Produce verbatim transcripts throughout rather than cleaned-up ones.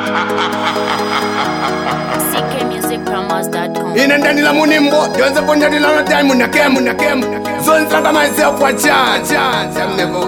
C K music promos dot com. Inendani la munimbo, yonze ponja di la time munake munake. Zone sanga myself for chance, chance. I'm never.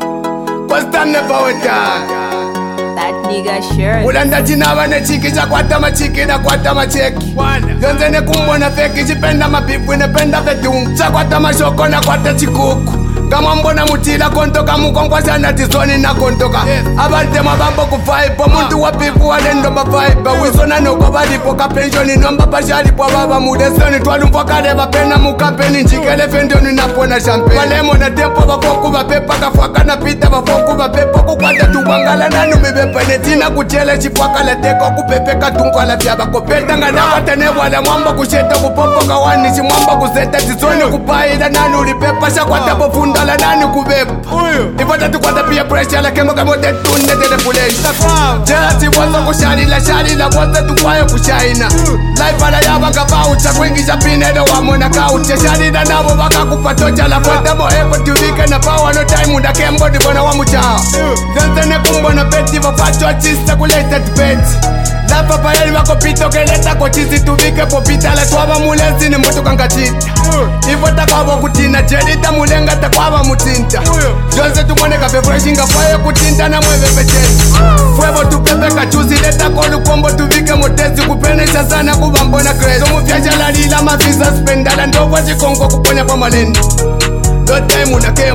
Cause time never with that. That nigga sure. Ulanda chinawa ne chiki cha kwata machiki na kwata macheki. Yonze ne kumbona feki chipenda mapipu inependa vedung. Cha kwata mashoko na kwata chikuku. Kama mbona mutila kontoka mukonkwasa na tizoni na kontoka. Abante mabambo kufaipo muntu wapifu walendo mafaipa. Wisona noko balipo kapensioni nomba pashalipo baba mudesoni. Twalumpo kade bapena mukapeni njikele fendioni napona champagne. Walemo na tempo bafoku bapepa kafwaka na pita bafoku bapepo kukwata tuwangala nanu mibepa netina kuchele chifwaka la teko kupepeka tungwa la vyaba kopeta ngana watane wala mwamba kusheta kupopo kawani chimwamba kuseta tizoni kupaida nanu ulipepa shakwata pofunda la nani kubeba Ivota tukwata pia pressure la kemo kamo de tunde de depulation Jelasi wazo kushari la shari la wazo tukwayo kushaina Life ala ya waka voucher kuingisha pinedo wa mona kauche Shari da nabo waka kupatocha la kwenda mo eko tuvike na power no time unda kembo di bona wa muchao Zenzene kumbo na beti wafacho achista kuleta tibeti La papa yeli wako pito keleta kwa chizi tuvike popita la tuwaba mulezi ni mboto kangachita Ivota kwa wakutina jelita mulenga ta kwa mutinta Jonze tumone kape freshinga fwaye kutinta na mweve pechezi Fwevo tupepe kachuzi leta kolu kombo tuvike motezi kupenesha sana kubambona crazy Somu fyasha lalila mafisa spendala ndogo chikongo kuponya kwa maleni No time una kemu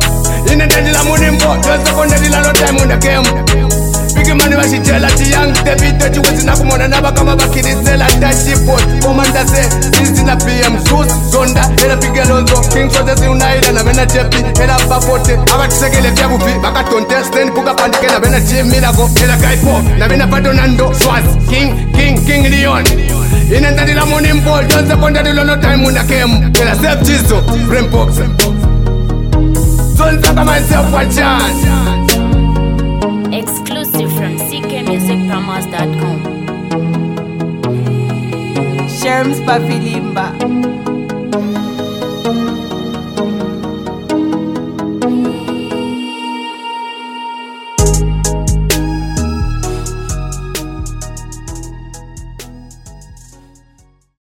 Ine ndedi la munimbo Jonze kondedi la no time una kemu Bigi mani washichela chiyang Tevito chiwezi na kumona naba kama bakirizela Tachipot Komanda se Sisi na P M Sus Zonda Ela pigelonzo King Sote si unaila na vena jepi Ela bapote Aba tisekele vya bufi Baka tonte Stand puka pandike na vena jimi Lago Ela kaipo Na vena Ferdinando Swaz King King King Leon Ine ndadi la munimbo Jonze konda di lono time una kemu Ela self jizo Brainbox Zonza kama myself for chance Exclusive from C K music promos dot com. Sherms Pafilimba.